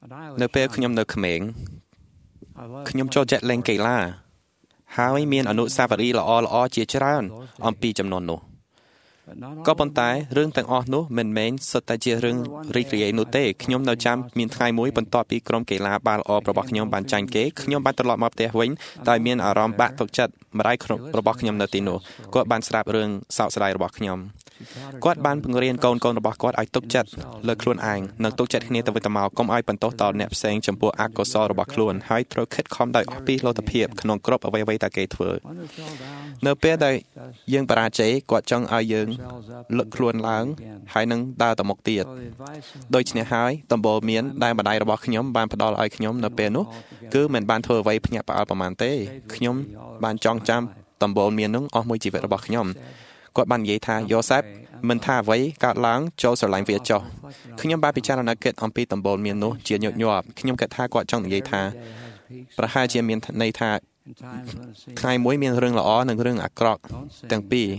នៅពេលខ្ញុំនៅក្មេងខ្ញុំចូលចិត្តលេងកីឡាហើយមានអនុស្សាវរីយ៍ល្អៗជាច្រើនអំពីចំនួននោះក៏ប៉ុន្តែរឿងទាំងអស់នោះមិនមែនសុទ្ធតែជារឿងរីករាយនោះទេខ្ញុំនៅចាំមានថ្ងៃមួយបន្ទាប់ពីក្រុមកីឡាបាល់ល្អរបស់ខ្ញុំបានចាញ់គេខ្ញុំបានត្រឡប់មកផ្ទះវិញដោយមានអារម្មណ៍បាក់ទុកចិត្តម្ដាយរបស់ខ្ញុំនៅទីនោះគាត់បានស្ដាប់រឿងសោកស្ដាយរបស់ខ្ញុំគាត់បានបង្រៀនកូនរបស់គាត់ឲ្យទុកចិត្តលើខ្លួនឯងនិងទុកចិត្តគ្នាទៅវិញទៅមកកុំឲ្យបន្ទោសដល់អ្នកផ្សេងចំពោះអកុសលរបស់ខ្លួនហើយត្រូវខិតខំដោយអស់ពីលទ្ធភាពក្នុងគ្រប់អ្វីៗដែលគេធ្វើនៅពេលដែលយើងបរាជ័យគាត់ចង់ឲ្យយើងលើកខ្លួនឡើងហើយនឹងដើរទៅមុខទៀតដូច្នេះហើយដំបូលមានដែលម្ដាយរបស់ខ្ញុំបានផ្ដល់ឲ្យខ្ញុំនៅពេលនោះគឺមិនបានធ្វើអ្វីភ្ញាក់ផ្អើលប្រហែលទេខ្ញុំបានចងចាំដំបូលមាននោះអស់មួយជីវិតរបស់ខ្ញុំគាត់បាននិយាយថាយ៉ូសេបមិនថាអ្វីកើតឡើងចូលស្រឡាញ់វាចុះខ្ញុំបានពិចារណាគិតអំពីដំបូលមាននោះជាញឹកញាប់ខ្ញុំគិតថាគាត់ចង់និយាយថាប្រហែលជាមានន័យថាថ្ងៃមួយមានរឿងល្អនិងរឿងអាក្រក់ទាំងពីរ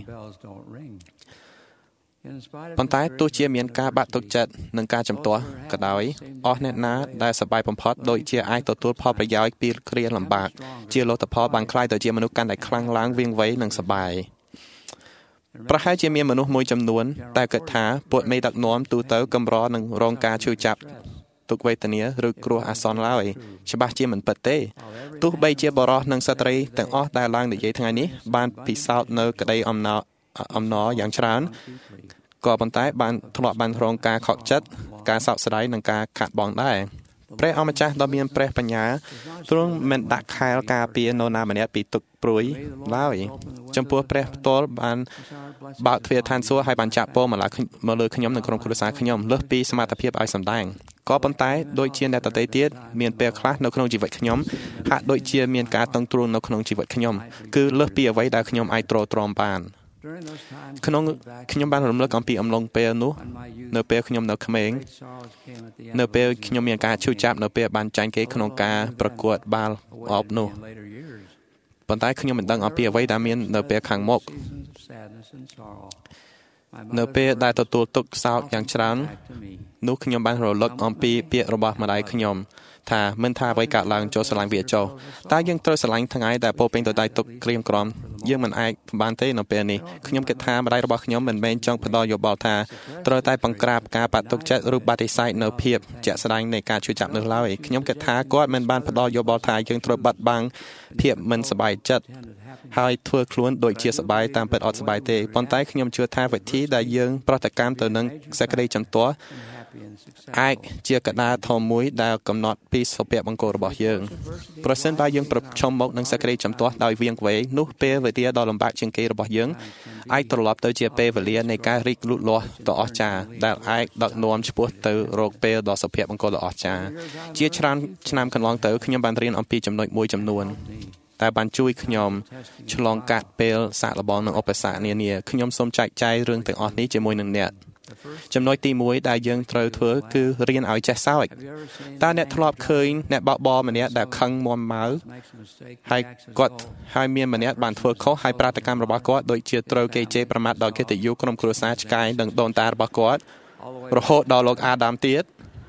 ប៉ុន្តែទោះជាមានការបាក់ទុកចិត្តនិងការជំទាស់ក៏ដោយអស់អ្នកណាដែលសប្បាយបំផុតដូចជាអាចទទួលផលប្រយោជន៍ពីគ្រាលំបាកជាលទ្ធផលបានក្លាយទៅជាមនុស្សកាន់តែខ្លាំងឡើងវាងវៃនិងសប្បាយប្រហែលជាមានមនុស្សមួយចំនួនតែគិតថាពួកមេដឹកនាំទូទៅកម្រនឹងរងការឈឺចាប់ទុក្ខវេទនាឬគ្រោះអាសន្នឡើយច្បាស់ជាមិនពិតទេទោះបីជាបរិសុទ្ធនិងស្ត្រីទាំងអស់ដែលឡើងនិយាយថ្ងៃនេះបានពិសោធន៍នៅក្តីអំណរយ៉ាងច្រើនក៏ប៉ុន្តែបានធ្លាប់បានរងការខកចិត្តការសោកស្ដាយនិងការខាតបង់ដែរព្រះអម្ចាស់ដ៏មានព្រះបញ្ញាទ្រង់មិនដាក់ខែលការពារនរណាម្នាក់ពីទុក្ខព្រួយឡើយចំពោះព្រះផ្ទាល់បានបើកទ្វារឋានសួគ៌ហើយបានចាក់ពរមកលើខ្ញុំនិងក្រុមគ្រួសារខ្ញុំលើសពីសមត្ថភាពឲ្យសម្ដែងក៏ប៉ុន្តែដូចជាអ្នកដទៃទៀតមានពេលខ្លះនៅក្នុងជីវិតខ្ញុំហាក់ដូចជាមានការតឹងទ្រូងនៅក្នុងជីវិតខ្ញុំគឺលើសពីអ្វីដែលខ្ញុំអាចទ្រាំទ្រាំបានខ្ញុំបានរំលឹកអំពីអំឡុងពេលនោះនៅពេលខ្ញុំនៅក្មេងនៅពេលខ្ញុំមានការឈឺចាប់នៅពេលបានចាញ់គេក្នុងការប្រកួតបាល់អបនោះប៉ុន្តែខ្ញុំមិនដឹងអំពីអ្វីដែលមាននៅពេលខាងមុខនៅពេលដែលទទួលទុក្ខសោកយ៉ាងច្រើននោះខ្ញុំបានរលឹកអំពីពាក្យរបស់ម្ដាយខ្ញុំថាមិនថាអ្វីកើតឡើងចូលស្រឡាញ់វាចុះតើយើងត្រូវស្រឡាញ់ថ្ងៃដែលពោពេញទៅដោយទុក្ខក្រៀមក្រំយើងមិនអាចបានទេនៅពេលនេះខ្ញុំគិតថាម្ដាយរបស់ខ្ញុំមិនមែនចង់ផ្ដល់យោបល់ថាត្រូវតែបង្ក្រាបការបាត់ទុកចិត្តឬបដិសេធនៅភាពជាក់ស្ដែងនៃការឈឺចាប់នោះឡើយខ្ញុំគិតថាគាត់មិនបានផ្ដល់យោបល់ថាយើងត្រូវបាត់បង់ភាពមិនសប្បាយចិត្តហើយធ្វើខ្លួនដូចជាសប្បាយតាមពិតអត់សប្បាយទេប៉ុន្តែខ្ញុំជឿថាវិធីដែលយើងប្រតិកម្មទៅនឹងសេចក្តីជំទាស់អាចជាកត្តាធំមួយដែលកំណត់ពីសុភមង្គលរបស់យើងប្រសិនបើយើងប្រឈមមុខនឹងសេចក្តីជំទាស់ដោយវាងវែងនោះពេលវេលាដ៏លំបាកជាងគេរបស់យើងអាចត្រឡប់ទៅជាពេលវេលានៃការរីកលូតលាស់ដ៏អស្ចារ្យដែលអាចដឹកនាំឆ្ពោះទៅរកពេលដ៏សុភមង្គលដ៏អស្ចារ្យជាច្រើនឆ្នាំកន្លងទៅខ្ញុំបានរៀនអំពីចំណុចមួយចំនួនតែបានជួយខ្ញុំឆ្លងកាត់ពេលសាកល្បងនិងឧបសគ្គនានាខ្ញុំសូមចែកចាយរឿងទាំងអស់នេះជាមួយនឹងអ្នកចំណុចទី1ដែលយើងត្រូវធ្វើគឺរៀនឲ្យចេះសើចតើអ្នកធ្លាប់ឃើញអ្នកបបរម្នាក់ដែលខឹងមាំម៉ៅហើយមានម្នាក់បានធ្វើខុសហើយប្រតិកម្មរបស់គាត់ដូចជាត្រូវគេជេរប្រមាថដល់កិត្តិយសក្រុមគ្រួសារឆ្កែនិងដូនតារបស់គាត់រហូតដល់លោកអាដាមទៀត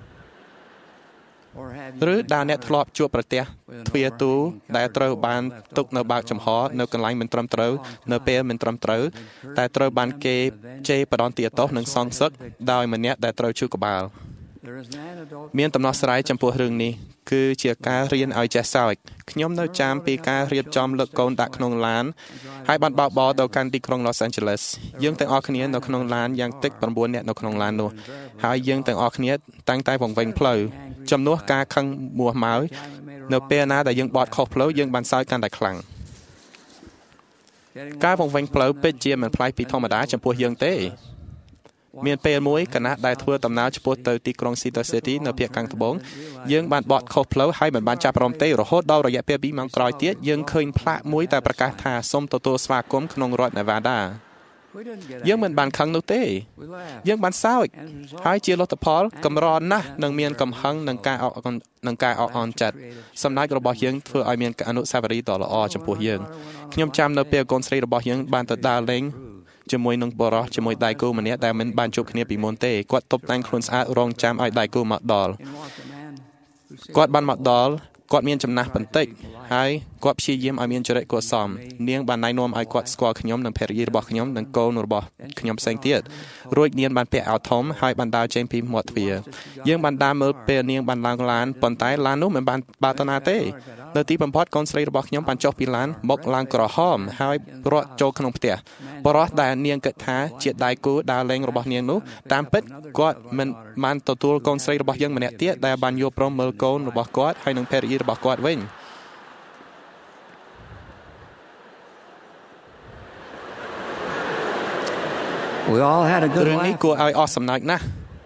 ឬដែលអ្នកធ្លាប់ជួបប្រទះទ្វារទូដែលត្រូវបានទុកនៅបើកចំហនៅកន្លែងមិនត្រឹមត្រូវនៅពេលមិនត្រឹមត្រូវតែត្រូវបានគេជេរបដន្តាទោសនិងសងសឹកដោយម្នាក់ដែលត្រូវឈឺក្បាលមានដំណោះស្រាយចំពោះរឿងនេះគឺជាការរៀនឲ្យចេះសើចខ្ញុំនៅចាំពីការរៀបចំលើកកូនដាក់ក្នុងឡានហើយបានបើកបរទៅកាន់ទីក្រុង Los Angeles យើងទាំងអស់គ្នានៅក្នុងឡានយ៉ាងតិច9នាក់នៅក្នុងឡាននោះហើយយើងទាំងអស់គ្នាតាំងតែវង្វេងផ្លូវចំនួនការខឹងមួម៉ៅនៅពេលណាដែលយើងបត់ខុសផ្លូវយើងបានសើចកាន់តែខ្លាំងការវង្វេងផ្លូវពិតជាមិនប្លែកពីធម្មតាចំពោះយើងទេមានពេលមួយគណៈដែលធ្វើដំណើរឆ្ពោះទៅទីក្រុង Cedar City នៅភាគខាងត្បូងយើងបានបត់ខុសផ្លូវហើយមិនបានចាប់អារម្មណ៍ទេរហូតដល់រយៈពេល2ម៉ោងក្រោយទៀតយើងឃើញផ្លាកមួយដែលប្រកាសថាសូមទទួលស្វាគមន៍ក្នុងរដ្ឋ Nevada យើងមិនបានខឹងនោះទេយើងបានសើចហើយជាលទ្ធផលកម្រណាស់នឹងមានកំហឹងនឹងការអកអន់ចិត្តសម្ដេចរបស់យើងធ្វើឲ្យមានអនុស្សាវរីយ៍ដ៏ល្អចំពោះយើងខ្ញុំចាំនៅពេលកូនស្រីរបស់យើងបានទៅដើរលេងជាមួយនឹងបរិសុទ្ធជាមួយដៃគូម្នាក់ដែលមិនបានជួបគ្នាពីមុនទេគាត់តុបតែងខ្លួនស្អាតរងចាំឲ្យដៃគូមកដល់គាត់បានមកដល់គាត់មានចំណាស់បន្តិចហើយគាត់ព្យាយាមឲ្យមានចរិតគួរសមនាងបានណែនាំឲ្យគាត់ស្គាល់ខ្ញុំនិងភរិយារបស់ខ្ញុំនិងកូនរបស់ខ្ញុំផ្សេងទៀតរួចនាងបានពាក់អាវធំហើយបានដើរចេញពីមាត់ទ្វារយើងបានដើរមើលពេលនាងបានឡើងឡានប៉ុន្តែឡាននោះមិនបានបើកទៅណាទេនៅទីបំផុតកូនស្រីរបស់ខ្ញុំបានចុះពីឡានមកឡើងក្រហមហើយរត់ចូលក្នុងផ្ទះបរិះដែលនាងគិតថាជាដៃគូដើរលេងរបស់នាងនោះតាមពិតគាត់មិនបានទទួលកូនស្រីរបស់យើងម្នាក់ទៀតដែលបានយកព្រមមើលកូនរបស់គាត់ហើយនិងភរិយារបស់គាត់វិញរឿងនេះគួរឲ្យអស់សំណើចណាស់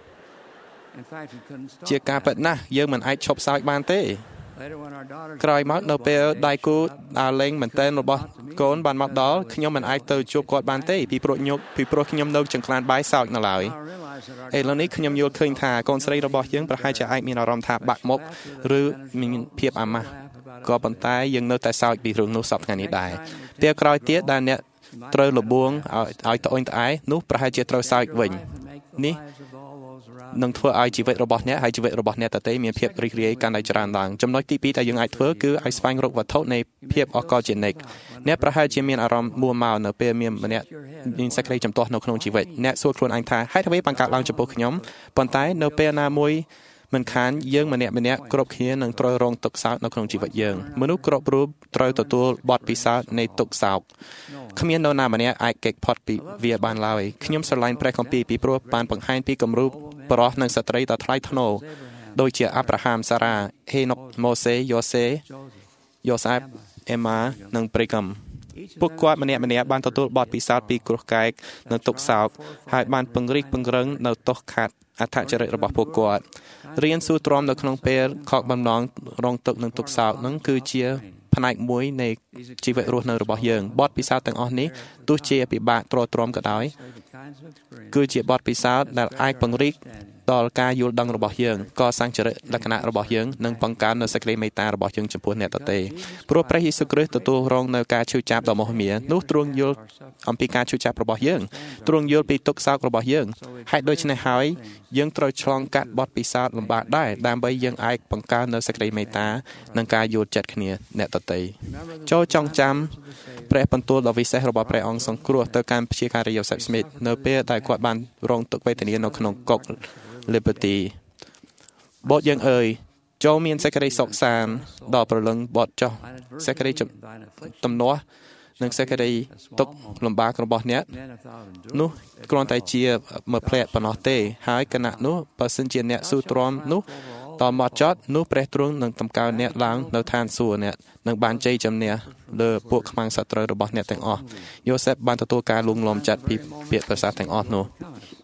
ជាការពិតណាស់យើងមិនអាចឈប់សើចបានទេក្រោយមកនៅពេលដៃគូដើរលេងមែនទែនរបស់កូនបានមកដល់ខ្ញុំមិនអាចទៅជួបគាត់បានទេពីព្រោះខ្ញុំនៅចង្ក្លានបាយសោកនៅឡើយឥឡូវនេះខ្ញុំយល់ឃើញថាកូនស្រីរបស់យើងប្រហែលជាអាចមានអារម្មណ៍ថាបាក់មុខឬមានភាពអាម៉ាស់ក៏ប៉ុន្តែយើងនៅតែសើចពីរឿងនោះសប្តាហ៍នេះដែរពេលក្រោយទៀតដែលអ្នកត្រូវលបួងឲ្យត្អូញត្អែនោះប្រហែលជាត្រូវសើចវិញនេះនឹងធ្វើឲ្យជីវិតរបស់អ្នកហើយជីវិតរបស់អ្នកតន្ត្រីមានភាពរីករាយកាន់តែច្រើនឡើងចំណុចទី2ដែលយើងអាចធ្វើគឺឲ្យស្វែងរកវត្ថុនៃភាពអកលជានិកអ្នកប្រហែលជាមានអារម្មណ៍មួម៉ៅនៅពេលមានម្នាក់មានសេចក្តីចំទាស់នៅក្នុងជីវិតអ្នកសួរខ្លួនឯងថាហេតុអ្វីបានកើតឡើងចំពោះខ្ញុំប៉ុន្តែនៅពេលណាមួយមិនខានយើងម្នាក់គ្រប់គ្នានឹងត្រូវរងទុក្ខសោកនៅក្នុងជីវិតយើងមនុស្សគ្រប់រូបត្រូវទទួលបទពិសោធន៍នៃទុក្ខសោកគ្មាននរណាម្នាក់អាចគេចផុតពីវាបានឡើយខ្ញុំស្រឡាញ់ព្រះគម្ពីរពីព្រោះបានបង្ហាញពីគំរូបរិះនិងស្ត្រីដ៏ថ្លៃថ្នូរដូចជាអាប់រ៉ាហាំសារ៉ាហេណុកម៉ូសេយ៉ូសេបអេម៉ានិងព្រីកំពួកគាត់ម្នាក់បានទទួលបទពិសោធន៍ពីគ្រោះកែកនិងទុក្ខសោកហើយបានពង្រីកពង្រឹងនៅទោសខាត់អត្ថចរិតរបស់ពួកគាត់រៀនស៊ូទ្រាំនៅក្នុងពេលខកបំណងរងទុក្ខនិងទុក្ខសោកនឹងគឺជាផ្នែកមួយនៃជីវិតរស់នៅរបស់យើងបទពិសោធន៍ទាំងអស់នេះទោះជាពិបាកទ្រាំក៏ដោយគឺជាបទពិសោធន៍ដែលអាចពង្រីកដល់ការយល់ដឹងរបស់យើងកសាងចរិតលក្ខណៈរបស់យើងនិងបង្កើននូវសេចក្តីមេត្តារបស់យើងចំពោះអ្នកដទៃព្រោះព្រះយេស៊ូវគ្រីស្ទទទួលរងនៅការឈឺចាប់ដ៏មហិមានោះទ្រង់យល់អំពីការឈឺចាប់របស់យើងទ្រង់យល់ពីទុក្ខសោករបស់យើងហេតុដូច្នេះហើយយើងត្រូវឆ្លងកាត់បទពិសោធន៍លំបាកដែរដើម្បីយើងអាចបង្កើននូវសេចក្តីមេត្តានិងការយល់ចិត្តគ្នាអ្នកដទៃចូលចងចាំព្រះបន្ទូលដ៏វិសេសរបស់ព្រះអង្គសង្គ្រោះទៅកាន់ព្យាការីយ៉ូសេបស្មីតនៅពេលដែលគាត់បានរងទុក្ខវេទនានៅក្នុងគុកLiberty បទយើងអើយចូលមានសេចក្តីសុខសាន្តដល់ព្រលឹងបទចោះសេចក្តីទំនាស់និងសេចក្តីទុក្ខលំបាករបស់អ្នកនោះគ្រាន់តែជាមើលផ្លែប៉ុណ្ណោះទេហើយគណៈនោះបើសិនជាអ្នកស៊ូទ្រាំនោះដល់មកចត់នោះព្រះទ្រង់នឹងតម្កើងអ្នកឡើងនៅឋានសួគ៌អ្នកនឹងបានជ័យជំនះលើពួកខ្មាំងសត្រូវរបស់អ្នកទាំងអស់យូសេបបានទទួលការលួងលោមចិត្តពីពាក្យប្រសាសន៍ទាំងអស់នោះ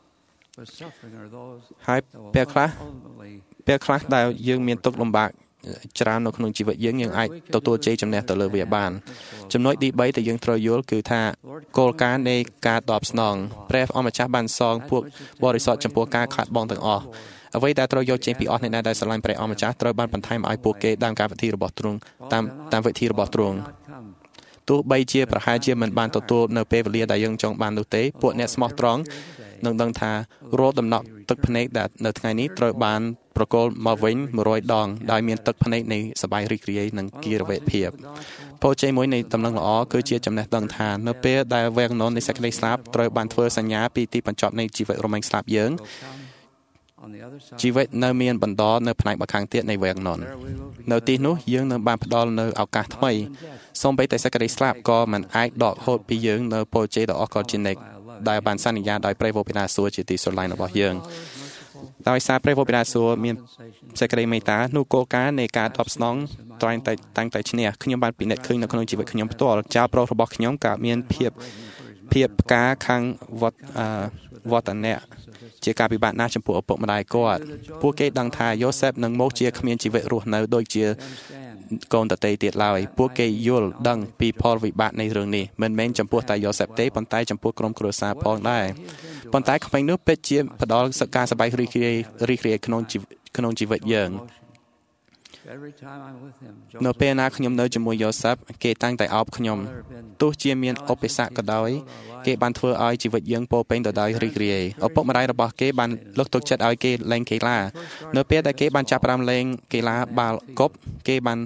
ហើយពេលខ្លះដែលយើងមានទុក្ខលំបាកច្រើននៅក្នុងជីវិតយើងអាចទទួលជ័យជំនះទៅលើវាបានចំណុចទី3ដែលយើងត្រូវយល់គឺថាគោលការណ៍នៃការតបស្នងព្រះអម្ចាស់បានសងពួកបរិសុទ្ធចំពោះការខាត់បងទាំងអស់អ្វីដែលត្រូវយកចេញពីអស់អ្នកណាដែលស្រឡាញ់ព្រះអម្ចាស់ត្រូវបានបន្ថែមឲ្យពួកគេតាមការវិធីរបស់ទ្រង់តាមវិធីរបស់ទ្រង់ទោះបីជាប្រហែលជាមិនបានទទួលនៅពេលវេលាដែលយើងចង់បាននោះទេពួកអ្នកស្មោះត្រង់នឹងដឹងថារោដំណក់ទឹកភ្នែកដែលនៅថ្ងៃនេះត្រូវបានប្រគល់មកវិញ100ដងដោយមានទឹកភ្នែកនៃសប្បាយរីករាយនិងគិរវេភាពពរជ័យមួយនៃដំណឹងល្អគឺជាចំណេះដឹងថានៅពេលដែលវាំងនននៃសេចក្តីស្លាប់ត្រូវបានធ្វើសញ្ញាពីទីបញ្ចប់នៃជីវិតរមែងស្លាប់យើងជីវិតនៅមានបន្តនៅផ្នែកម្ខាងទៀតនៃវាំងនននៅទីនោះយើងនឹងបានផ្ដល់នៅឱកាសថ្មីសូម្បីតែសេចក្តីស្លាប់ក៏មិនអាចដកហូតពីយើងនៅពរជ័យដ៏អស្ចារ្យជានិច្ចដែលបានសន្យាដោយព្រះវរបិតាសួគ៌ជាទីស្រឡាញ់របស់យើងដោយសារព្រះវរបិតាសួគ៌មានសេចក្តីមេត្តានោះគោលការណ៍នៃការតបស្នងតាំងតែឈ្នះខ្ញុំបានពិនិត្យឃើញនៅក្នុងជីវិតខ្ញុំផ្ទាល់ចៅប្រុសរបស់ខ្ញុំក៏មានភាពផ្កាខាងវត្តនៈជាការពិបាកណាស់ចំពោះឪពុកម្ដាយគាត់ពួកគេដឹងថាយូសេបនឹងមកជាគ្មានជីវិតរស់នៅដូចជាកូនតន្ត្រីទៀតឡើយពួកគេយល់ដឹងពីផលវិបាកនៃរឿងនេះមិនមែនចំពោះតែយូសេបទេប៉ុន្តែចំពោះក្រុមគ្រួសារផងដែរប៉ុន្តែក្មេងនោះពិតជាផ្ដល់ការសប្បាយរីករាយក្នុងជីវិតយើងនៅពេលណាខ្ញុំនៅជាមួយយូសាប់គេតាំងតែអោបខ្ញុំទោះជាមានឧបសគ្គក៏ដោយគេបានធ្វើឲ្យជីវិតយើងពោរពេញទៅដោយរីករាយឪពុកម្ដាយរបស់គេបានលើកទឹកចិត្តឲ្យគេលេងកីឡានៅពេលដែលគេបានចាប់ផ្ដើមលេងកីឡាបាល់គប់គេបាន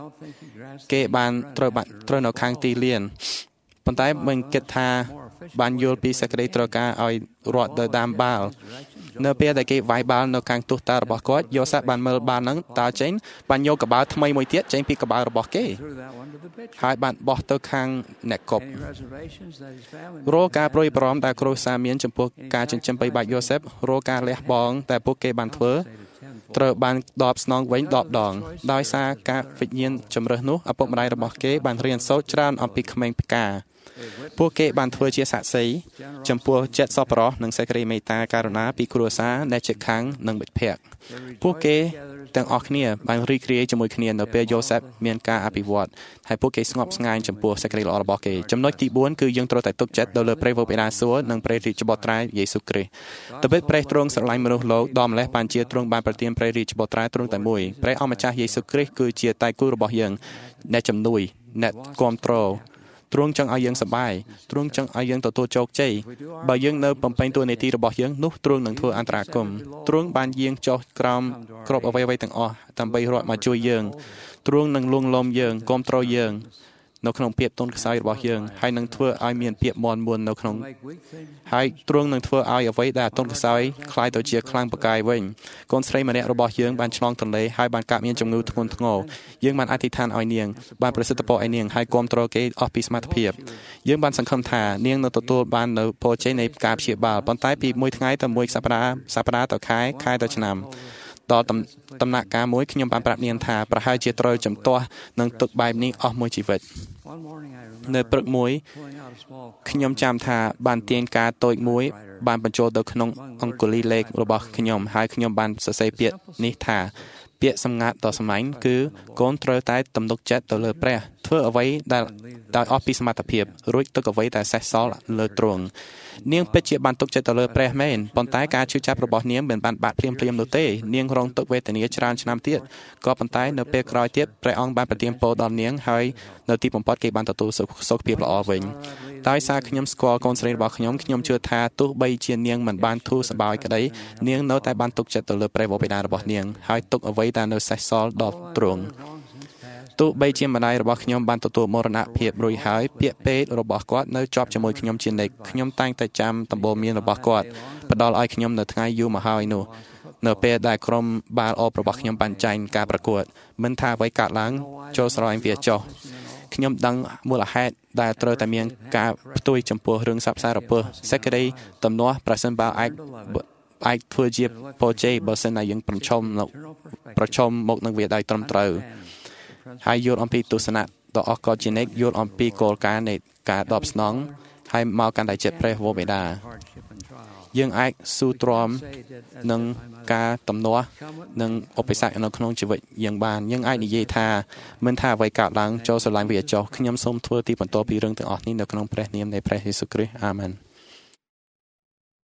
ត្រូវនៅខាងទីលានប៉ុន្តែមិនគិតថាបានយល់ពីសេចក្តីត្រូវការឲ្យរត់ទៅតាមបាល់នៅពេលដែលគេវាយបាល់នៅខាងទស្សតារបស់គាត់យូសាប់បានមើលបាល់ហ្នឹងតើចេញបានយកកបាល់ថ្មីមួយទៀតចេញពីកបាល់របស់គេហើយបានបោះទៅខាងអ្នកគប់រាល់ការប្រួយបារម្ភដែលគ្រួសារមានចំពោះការចិញ្ចឹមបីបាច់យូសាប់រាល់ការលះបង់តែពួកគេបានធ្វើត្រូវបានដបស្នងវិញ10ដងដោយសារការវិញ្ញាណជំរើសនោះឪពុកម្ដាយរបស់គេបានរៀនសូត្រច្រើនអំពីក្មេងផ្កាពួកគេបានធ្វើជាសាក្សីចំពោះចិត្តសប្បុរសនិងសេចក្តីមេត្តាករុណាពីគ្រួសារអ្នកជិតខាងនិងមិត្តភ័ក្តិពួកគេទាំងអស់គ្នាបានរីករាយជាមួយគ្នានៅពេលយូសាប់មានការអភិវឌ្ឍហើយពួកគេស្ងប់ស្ងាយចំពោះសេចក្តីល្អរបស់គេចំណុចទី4គឺយើងត្រូវតែទុកចិត្តទៅលើព្រះវរបិតាសួគ៌និងព្រះរាជបុត្រាយេស៊ូវគ្រីស្ទត្បិតព្រះទ្រង់ស្រឡាញ់មនុស្សលោកដ៏ម្លេះបានជាទ្រង់បានប្រទានព្រះរាជបុត្រាទ្រង់តែមួយព្រះអម្ចាស់យេស៊ូវគ្រីស្ទគឺជាដៃគូរបស់យើងអ្នកជំនួយអ្នកគាំទ្រទ្រង់ចង់ឲ្យយើងសប្បាយទ្រង់ចង់ឲ្យយើងទទួលជោគជ័យបើយើងនៅបំពេញតួនាទីរបស់យើងនោះទ្រង់នឹងធ្វើអន្តរាគមន៍ទ្រង់បានយាងចុះក្រោមគ្រប់អ្វីៗទាំងអស់ដើម្បីរត់មកជួយយើងទ្រង់នឹងលួងលោមយើងគាំទ្រយើងនៅក្នុងភាពទន់ខ្សោយរបស់យើងហើយនឹងធ្វើឲ្យមានភាពមាន់មួននៅក្នុងហើយទ្រង់នឹងធ្វើឲ្យអ្វីដែលទន់ខ្សោយคล้ายទៅជាខ្លាំងប្រកាយវិញកូនស្រីម្នាក់របស់យើងបានឆ្លងទន្លេហើយបានកើតមានជំងឺធ្ងន់ធ្ងរយើងបានអធិដ្ឋានឲ្យនាងបានប្រសិទ្ធពរឲ្យនាងហើយគាំទ្រគេអស់ពីសមត្ថភាពយើងបានសង្ឃឹមថានាងនឹងទទួលបាននៅពរជ័យនៃការព្យាបាលប៉ុន្តែពីមួយថ្ងៃទៅមួយសប្តាហ៍ទៅខែទៅឆ្នាំដល់ដំណាក់កាលមួយខ្ញុំបានប្រាប់នាងថាប្រហែលជាត្រូវចំទាស់នឹងទឹកបែបនេះអស់មួយជីវិតនៅព្រឹកមួយខ្ញុំចាំថាបានទាញការតូចមួយបានបញ្ចូលទៅក្នុងអង្គុលីលេខរបស់ខ្ញុំហើយខ្ញុំបានសរសេរពាក្យនេះថាពាក្យសម្ងាត់ដ៏សាមញ្ញគឺកូនត្រូវតែទំនុកចិត្តទៅលើព្រះធ្វើអ្វីដែលដោយអស់ពីសមត្ថភាពរួចទុកអ្វីដែលសេសសល់លើទ្រង់នាងពិតជាបានទុកចិត្តទៅលើព្រះមែនប៉ុន្តែការឈឺចាប់របស់នាងមិនបានបាត់ភ្លាមនោះទេនាងរងទុក្ខវេទនាច្រើនឆ្នាំទៀតក៏ប៉ុន្តែនៅពេលក្រោយទៀតព្រះអង្គបានប្រទានពរដល់នាងហើយនៅទីបំផុតគេបានទទួលសុខភាពល្អវិញដោយសារខ្ញុំស្គាល់កូនស្រីរបស់ខ្ញុំជឿថាទោះបីជានាងមិនបានធូរសប្បាយក្តីនាងនៅតែបានទុកចិត្តទៅលើព្រះវរបិតារបស់នាងហើយទុកអ្វីដែលនៅសេសសល់ដល់ទ្រង់ទោះបីជាម្ដាយរបស់ខ្ញុំបានទទួលមរណភាពរួចហើយពាក្យពេចន៍របស់គាត់នៅជាប់ជាមួយខ្ញុំជានិច្ចខ្ញុំតែងតែចាំដំបូន្មានរបស់គាត់ផ្ដល់ឲ្យខ្ញុំនៅថ្ងៃយូរមកហើយនោះនៅពេលដែលក្រុមបាល់អបរបស់ខ្ញុំបានចាញ់ការប្រកួតមិនថាអ្វីកើតឡើងចូលស្រឡាញ់វាចុះខ្ញុំដឹងមូលហេតុដែលត្រូវតែមានការផ្ទុយចំពោះរឿងសັບសារពើសេចក្តីទំនាស់ប្រសិនបើអាចធ្វើជាពរជ័យបើសិនតែយើងប្រឈមមកនឹងវាដោយត្រឹមត្រូវហើយយល់អំពីទស្សនៈដ៏អស្ចារ្យជានិច្ចយល់អំពីគោលការណ៍នៃការដបស្នងហើយមកកាន់តែចិត្តព្រះវរបិតាយើងអាចស៊ូទ្រាំនឹងការទំនាស់និងឧបសគ្គនៅក្នុងជីវិតយើងបានយើងអាចនិយាយថាមិនថាអ្វីកើតឡើងចូលស្រឡាញ់វាចុះខ្ញុំសូមធ្វើទីបន្ទាល់ពីរឿងទាំងអស់នេះនៅក្នុងព្រះនាមនៃព្រះយេស៊ូវគ្រីស្ទអាមែន